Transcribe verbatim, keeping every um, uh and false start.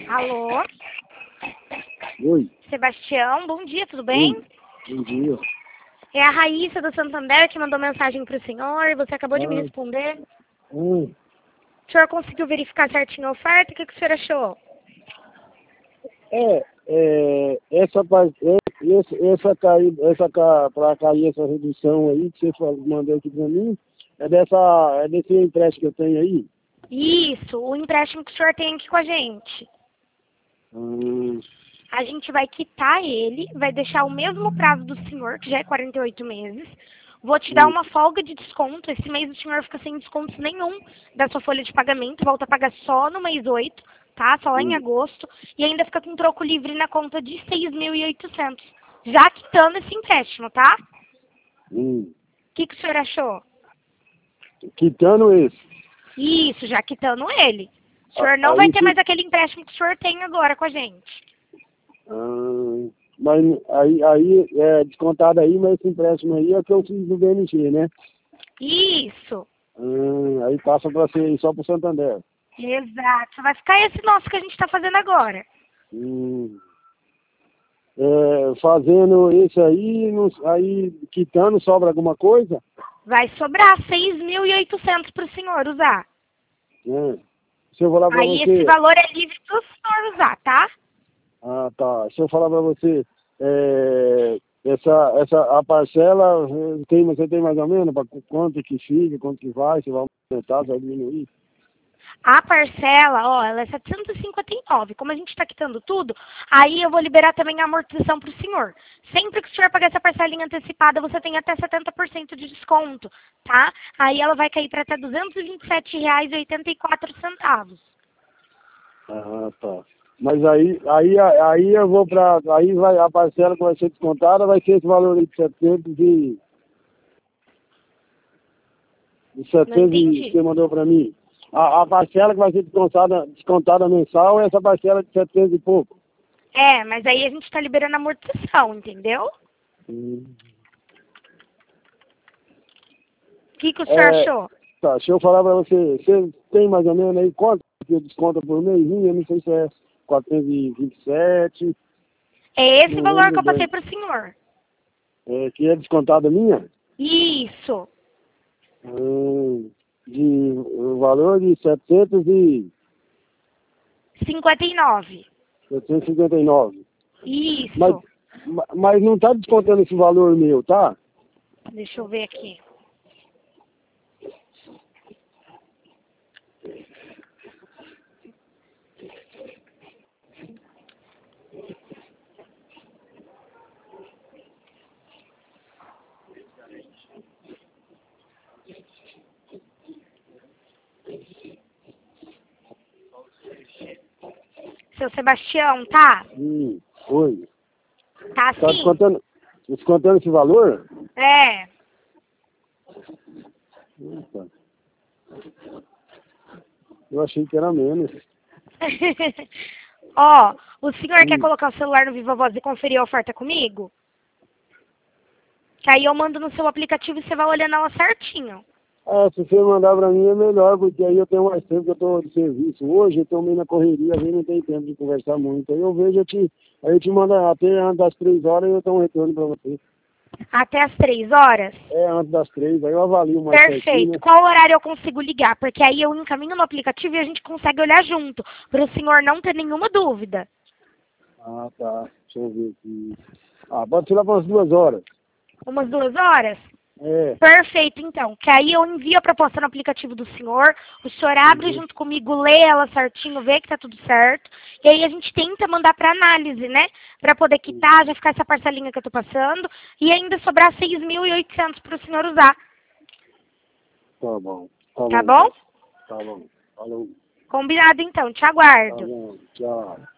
Alô? Oi. Sebastião, bom dia, tudo bem? Oi. Bom dia. É a Raíssa do Santander que mandou mensagem para o senhor e você acabou de me Ah, responder. hum. O senhor conseguiu verificar certinho a oferta? O que, que o senhor achou? É, é, essa, pa- é, essa, essa, caí, essa ca- pra cair essa redução aí que você falou, mandou aqui pra mim, é dessa, é desse empréstimo que eu tenho aí. Isso, o empréstimo que o senhor tem aqui com a gente. Hum, A gente vai quitar ele, vai deixar o mesmo prazo do senhor, que já é quarenta e oito meses. Vou te dar hum, uma folga de desconto. Esse mês o senhor fica sem desconto nenhum da sua folha de pagamento. Volta a pagar só no mês oito, tá? Só lá em hum, agosto. E ainda fica com troco livre na conta de seis mil e oitocentos. Já quitando esse empréstimo, tá? hum. O que, que o senhor achou? Quitando esse. Isso, já quitando ele. O A- senhor não vai Aí, ter fi- mais aquele empréstimo que o senhor tem agora com a gente. ah, mas aí, aí é descontado aí, mas esse empréstimo aí é que eu fiz no B N G, né? Isso. Ah, aí passa para ser só pro Santander. Exato. Vai ficar esse nosso que a gente está fazendo agora. Hum. É, fazendo isso aí, não- aí quitando, sobra alguma coisa? Vai sobrar seis mil e oitocentos para o senhor usar. É. Se eu falar para Aí esse você, valor é livre para o senhor usar, tá? ah tá, se eu falar para você, é, essa, essa, a parcela, eh, tem, você tem mais ou menos para quanto que fica, quanto que vai, se vai aumentar, se vai diminuir? A parcela, ó, ela é setecentos e cinquenta e nove. Como a gente está quitando tudo, aí eu vou liberar também a amortização para o senhor. Sempre que o senhor pagar essa parcelinha antecipada, você tem até setenta por cento de desconto, tá? Aí ela vai cair para até duzentos e vinte e sete reais e oitenta e quatro centavos. Ah, tá. Mas aí, aí, aí eu vou para, aí vai, a parcela que vai ser descontada vai ser esse valor aí de setecentos e, de Não setecentos e, que entendi. você mandou para mim. A, a parcela que vai ser descontada, descontada mensal é essa parcela de setecentos e pouco. É, mas aí a gente está liberando a amortização, entendeu? Hum. O que, que o senhor É, achou? tá, deixa eu falar para você, você tem mais ou menos aí quanto que desconta por mês? Eu não sei se é quatrocentos e vinte e sete, É esse não valor que lembro eu passei bem. para o senhor. É, que é descontada minha? Isso. Hum, de o valor de setecentos e cinquenta e nove. setecentos e cinquenta e nove. Mas, Isso. ma- mas não está descontando esse valor meu, tá? Deixa eu ver aqui. Seu Sebastião, tá? Hum, oi. Tá Está assim? descontando, descontando esse valor? É. Eita, eu achei que era menos. Ó, o senhor quer Hum. colocar o celular no Viva Voz e conferir a oferta comigo? Que aí eu mando no seu aplicativo e você vai olhando ela certinho. Ah, se você mandar para mim é melhor, porque aí eu tenho mais tempo que eu estou de serviço. Hoje eu estou meio na correria, às vezes não tem tempo de conversar muito. Aí eu vejo, eu te, aí eu te mando até antes das três horas e eu dou um retorno para você. Até as três horas? É, antes das três, aí eu avalio mais certinho, Perfeito. né? Qual horário eu consigo ligar? Porque aí eu encaminho no aplicativo e a gente consegue olhar junto, para o senhor não ter nenhuma dúvida. Ah, tá. Deixa eu ver aqui. Ah, pode ser lá para umas duas horas. Umas duas horas? É. Perfeito, então. Que aí eu envio a proposta no aplicativo do senhor, o senhor abre Uhum. junto comigo, lê ela certinho, vê que tá tudo certo. E aí a gente tenta mandar para análise, né? Para poder quitar, já ficar essa parcelinha que eu tô passando. E ainda sobrar seis mil e oitocentos para o senhor usar. Tá bom. Tá Tá bom, bom? então. Tá bom. Falou. Combinado, então. Te Tá aguardo. bom. Tchau.